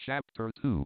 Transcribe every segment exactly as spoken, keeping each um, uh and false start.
Chapter two.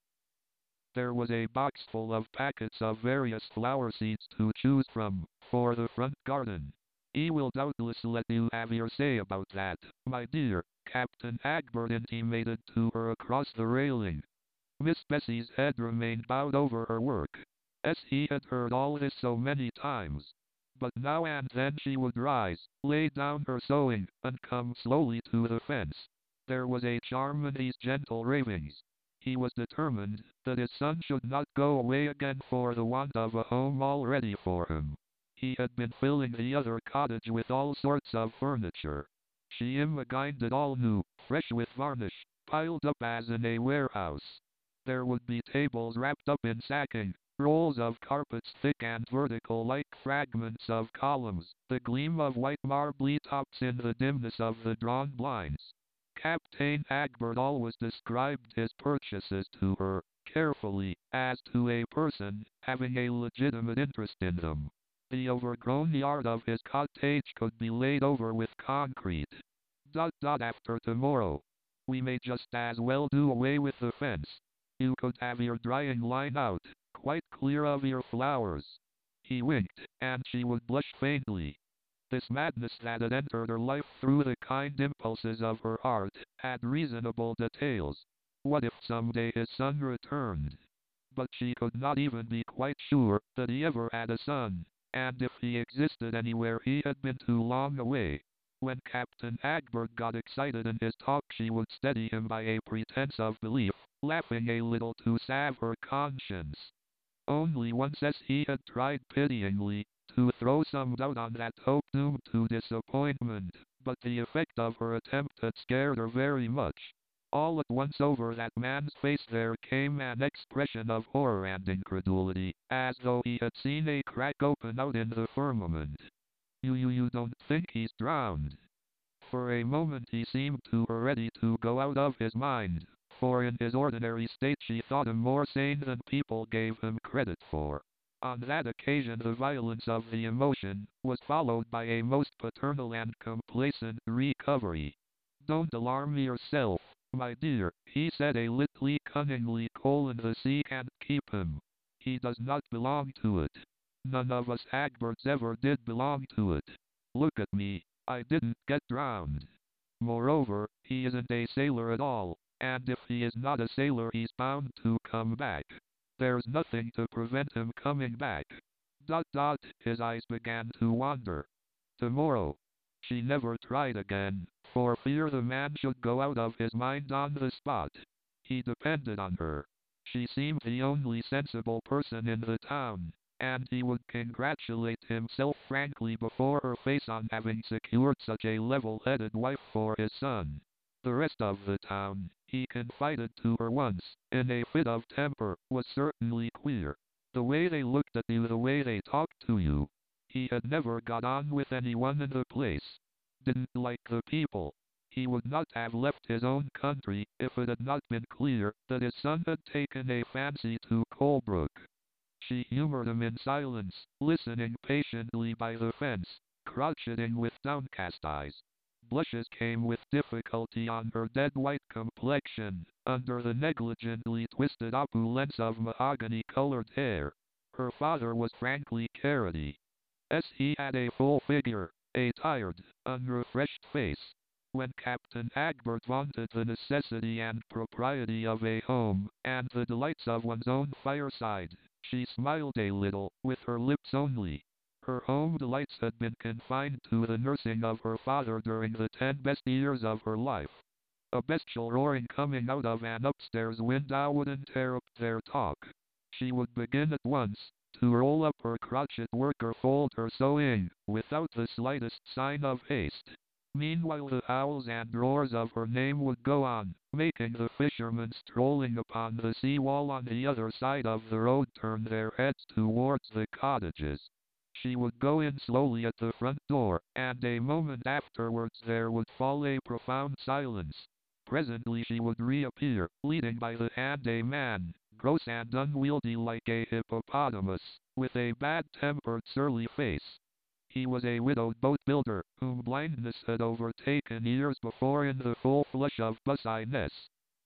There was a box full of packets of various flower seeds to choose from, for the front garden. He will doubtless let you have your say about that, my dear, Captain Egbert intimated to her across the railing. Miss Bessie's head remained bowed over her work, as he had heard all this so many times. But now and then she would rise, lay down her sewing, and come slowly to the fence. There was a charm in these gentle ravings. He was determined that his son should not go away again for the want of a home all ready for him. He had been filling the other cottage with all sorts of furniture. She imagined it all new, fresh with varnish, piled up as in a warehouse. There would be tables wrapped up in sacking, rolls of carpets thick and vertical like fragments of columns, the gleam of white marbly tops in the dimness of the drawn blinds. Captain Egbert always described his purchases to her, carefully, as to a person having a legitimate interest in them. The overgrown yard of his cottage could be laid over with concrete. Dot dot after tomorrow. We may just as well do away with the fence. You could have your drying line out, quite clear of your flowers. He winked, and she would blush faintly. This madness that had entered her life through the kind impulses of her heart had reasonable details. What if someday his son returned? But she could not even be quite sure that he ever had a son, and if he existed anywhere he had been too long away. When Captain Egbert got excited in his talk she would steady him by a pretense of belief, laughing a little to salve her conscience. Only once as he had tried pityingly to throw some doubt on that hope doomed to disappointment, but the effect of her attempt had scared her very much. All at once over that man's face there came an expression of horror and incredulity, as though he had seen a crack open out in the firmament. You, you, you don't think he's drowned? For a moment he seemed to her ready to go out of his mind, for in his ordinary state she thought him more sane than people gave him credit for. On that occasion the violence of the emotion was followed by a most paternal and complacent recovery. Don't alarm yourself, my dear, he said a little cunningly. Colin the sea can't keep him. He does not belong to it. None of us Egberts ever did belong to it. Look at me, I didn't get drowned. Moreover, he isn't a sailor at all, and if he is not a sailor he's bound to come back. There's nothing to prevent him coming back. Dot dot, his eyes began to wander. Tomorrow. She never tried again, for fear the man should go out of his mind on the spot. He depended on her. She seemed the only sensible person in the town, and he would congratulate himself frankly before her face on having secured such a level-headed wife for his son. The rest of the town, he confided to her once, in a fit of temper, was certainly queer. The way they looked at you, the way they talked to you. He had never got on with anyone in the place. Didn't like the people. He would not have left his own country if it had not been clear that his son had taken a fancy to Colebrook. She humored him in silence, listening patiently by the fence, crotcheting with downcast eyes. Blushes came with difficulty on her dead white complexion, under the negligently twisted opulence of mahogany-colored hair. Her father was frankly carroty. As he had a full figure, a tired, unrefreshed face. When Captain Egbert vaunted the necessity and propriety of a home, and the delights of one's own fireside, she smiled a little, with her lips only. Her home delights had been confined to the nursing of her father during the ten best years of her life. A bestial roaring coming out of an upstairs window would interrupt their talk. She would begin at once to roll up her crochet work or fold her sewing, without the slightest sign of haste. Meanwhile the howls and roars of her name would go on, making the fishermen strolling upon the sea-wall on the other side of the road turn their heads towards the cottages. She would go in slowly at the front door, and a moment afterwards there would fall a profound silence. Presently she would reappear, leading by the hand a man, gross and unwieldy like a hippopotamus, with a bad-tempered surly face. He was a widowed boat builder, whom blindness had overtaken years before in the full flush of business.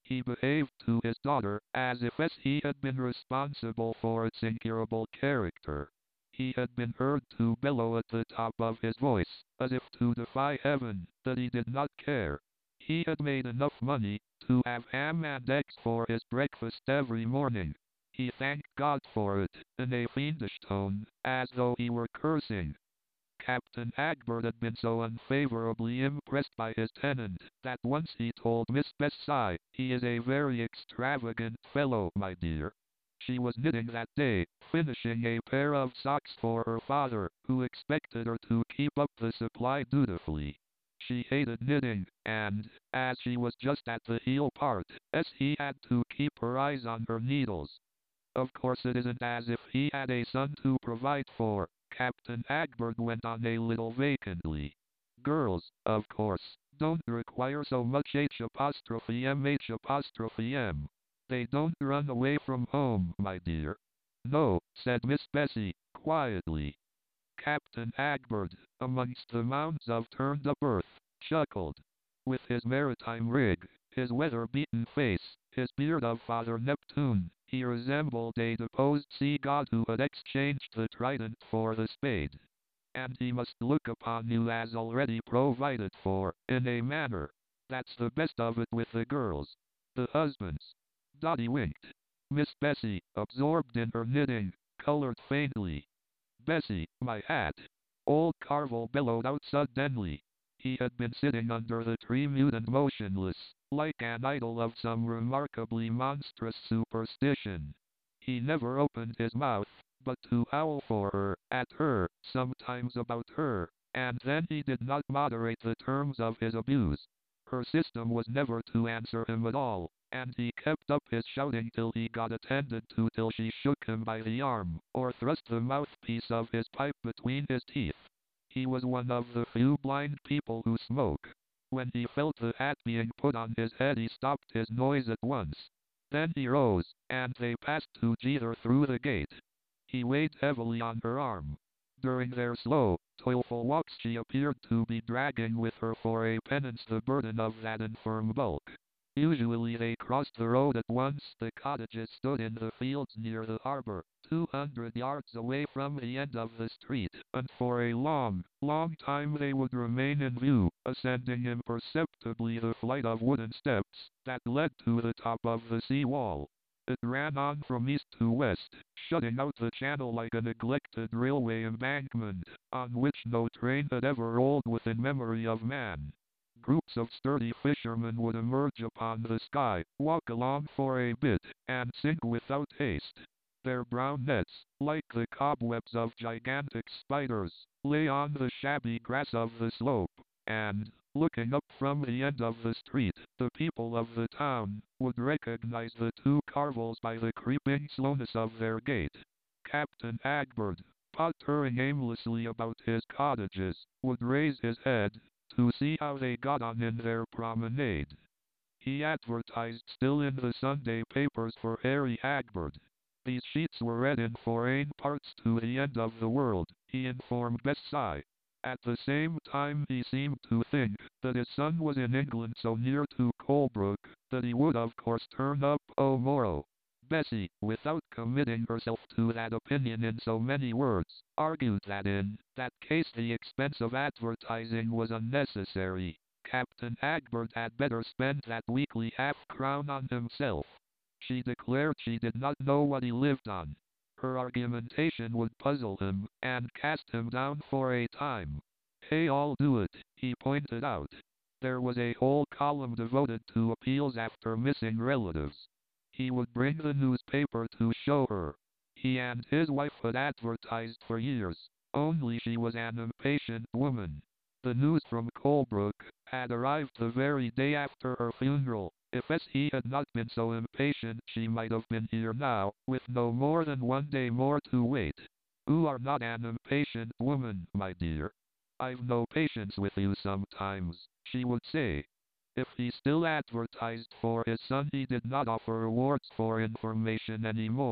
He behaved to his daughter as if as he had been responsible for its incurable character. He had been heard to bellow at the top of his voice, as if to defy heaven, that he did not care. He had made enough money to have ham and eggs for his breakfast every morning. He thanked God for it, in a fiendish tone, as though he were cursing. Captain Egbert had been so unfavorably impressed by his tenant, that once he told Miss Bessie, "He is a very extravagant fellow, my dear." She was knitting that day, finishing a pair of socks for her father, who expected her to keep up the supply dutifully. She hated knitting, and, as she was just at the heel part, as he had to keep her eyes on her needles. Of course it isn't as if he had a son to provide for, Captain Egbert went on a little vacantly. Girls, of course, don't require so much H apostrophe M H apostrophe M. They don't run away from home, my dear. No, said Miss Bessie, quietly. Captain Egbert, amongst the mounds of turned-up earth, chuckled. With his maritime rig, his weather-beaten face, his beard of Father Neptune, he resembled a deposed sea god who had exchanged the trident for the spade. And he must look upon you as already provided for, in a manner. That's the best of it with the girls. The husbands. Dotty winked. Miss Bessie, absorbed in her knitting, colored faintly. Bessie, my hat. Old Carvel bellowed out suddenly. He had been sitting under the tree mute and motionless, like an idol of some remarkably monstrous superstition. He never opened his mouth, but to howl for her, at her, sometimes about her, and then he did not moderate the terms of his abuse. Her system was never to answer him at all, and he kept up his shouting till he got attended to, till she shook him by the arm, or thrust the mouthpiece of his pipe between his teeth. He was one of the few blind people who smoke. When he felt the hat being put on his head he stopped his noise at once. Then he rose, and they passed to Jeter through the gate. He weighed heavily on her arm. During their slow, toilful walks she appeared to be dragging with her for a penance the burden of that infirm bulk. Usually they crossed the road at once. The cottages stood in the fields near the harbor, two hundred yards away from the end of the street, and for a long, long time they would remain in view, ascending imperceptibly the flight of wooden steps that led to the top of the sea wall. It ran on from east to west, shutting out the channel like a neglected railway embankment, on which no train had ever rolled within memory of man. Groups of sturdy fishermen would emerge upon the sky, walk along for a bit, and sink without haste. Their brown nets, like the cobwebs of gigantic spiders, lay on the shabby grass of the slope, and, looking up from the end of the street, the people of the town would recognize the two Carvels by the creeping slowness of their gait. Captain Egbert, pottering aimlessly about his cottages, would raise his head to see how they got on in their promenade. He advertised still in the Sunday papers for Harry Egbert. These sheets were read in foreign parts to the end of the world, he informed Bessie. At the same time he seemed to think that his son was in England so near to Colebrook, that he would of course turn up o' morrow. Bessie, without committing herself to that opinion in so many words, argued that in that case the expense of advertising was unnecessary. Captain Egbert had better spend that weekly half-crown on himself. She declared she did not know what he lived on. Her argumentation would puzzle him, and cast him down for a time. Hey, I'll do it, he pointed out. There was a whole column devoted to appeals after missing relatives. He would bring the newspaper to show her. He and his wife had advertised for years, only she was an impatient woman. The news from Colebrook had arrived the very day after her funeral. If as he had not been so impatient she might have been here now, with no more than one day more to wait. You are not an impatient woman, my dear. I've no patience with you sometimes, she would say. If he still advertised for his son he did not offer rewards for information any more.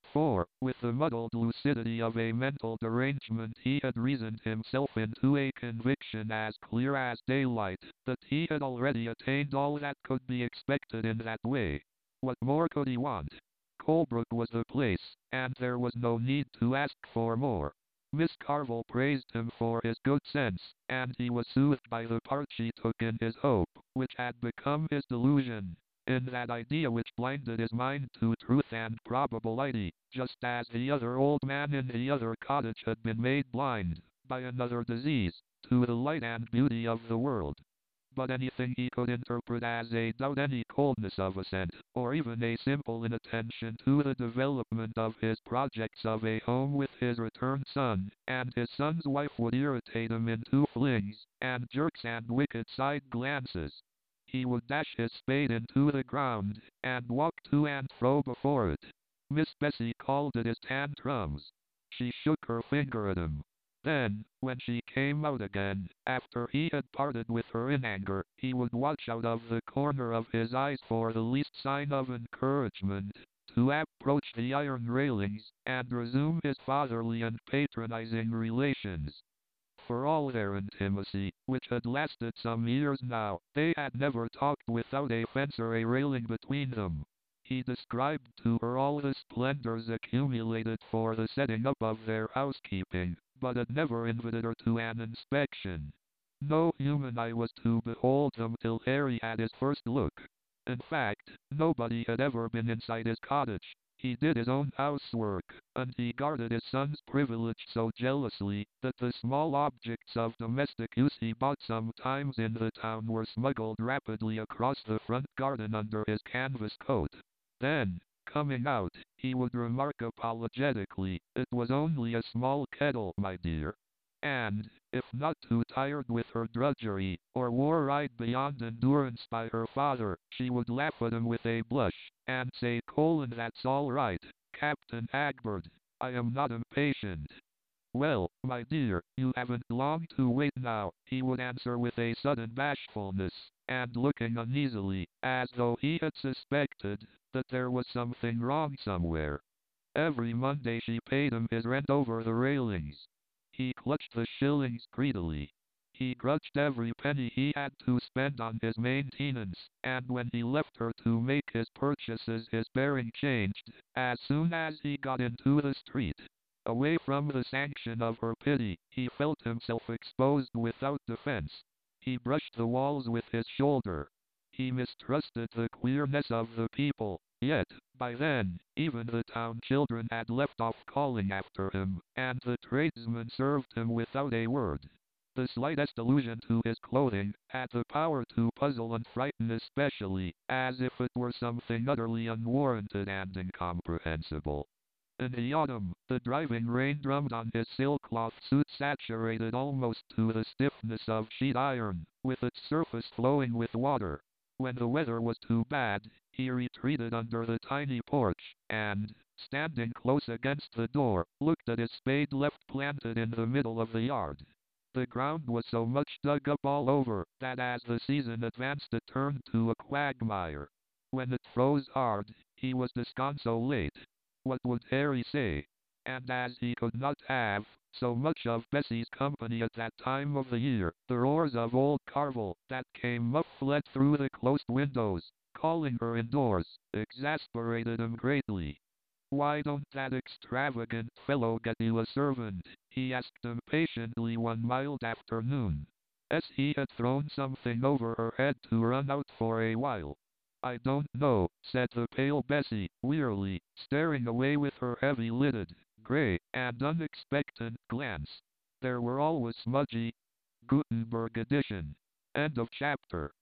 For, with the muddled lucidity of a mental derangement, he had reasoned himself into a conviction as clear as daylight, that he had already attained all that could be expected in that way. What more could he want? Colebrook was the place, and there was no need to ask for more. Miss Carville praised him for his good sense, and he was soothed by the part she took in his hope, which had become his delusion, in that idea which blinded his mind to truth and probability, just as the other old man in the other cottage had been made blind, by another disease, to the light and beauty of the world. But anything he could interpret as a doubt, any coldness of assent, or even a simple inattention to the development of his projects of a home with his returned son, and his son's wife, would irritate him into flings, and jerks, and wicked side glances. He would dash his spade into the ground, and walk to and fro before it. Miss Bessie called it his tantrums. She shook her finger at him. Then, when she came out again, after he had parted with her in anger, he would watch out of the corner of his eyes for the least sign of encouragement, to approach the iron railings, and resume his fatherly and patronizing relations. For all their intimacy, which had lasted some years now, they had never talked without a fence or a railing between them. He described to her all the splendors accumulated for the setting up of their housekeeping, but had never invited her to an inspection. No human eye was to behold them till Harry had his first look. In fact, nobody had ever been inside his cottage. He did his own housework, and he guarded his son's privilege so jealously, that the small objects of domestic use he bought sometimes in the town were smuggled rapidly across the front garden under his canvas coat. Then, coming out, he would remark apologetically, "It was only a small kettle, my dear." And, if not too tired with her drudgery, or wore-eyed beyond endurance by her father, she would laugh at him with a blush, and say, "Colin, that's all right, Captain Hagberd. I am not impatient." "Well, my dear, you haven't long to wait now," he would answer with a sudden bashfulness, and looking uneasily, as though he had suspected that there was something wrong somewhere. Every Monday she paid him his rent over the railings. He clutched the shillings greedily. He grudged every penny he had to spend on his maintenance, and when he left her to make his purchases his bearing changed, as soon as he got into the street. Away from the sanction of her pity, he felt himself exposed without defense. He brushed the walls with his shoulder. He mistrusted the queerness of the people, yet, by then, even the town children had left off calling after him, and the tradesmen served him without a word. The slightest allusion to his clothing had the power to puzzle and frighten, especially, as if it were something utterly unwarranted and incomprehensible. In the autumn, the driving rain drummed on his sailcloth suit saturated almost to the stiffness of sheet iron, with its surface flowing with water. When the weather was too bad, he retreated under the tiny porch, and, standing close against the door, looked at his spade left planted in the middle of the yard. The ground was so much dug up all over, that as the season advanced it turned to a quagmire. When it froze hard, he was disconsolate. What would Harry say? And as he could not have so much of Bessie's company at that time of the year, the roars of old Carville, that came muffled through the closed windows, calling her indoors, exasperated him greatly. "Why don't that extravagant fellow get you a servant?" he asked impatiently one mild afternoon, as he had thrown something over her head to run out for a while. "I don't know," said the pale Bessie, wearily, staring away with her heavy-lidded, grey, and unexpectant glance. There were always smudgy. Gutenberg edition. End of chapter.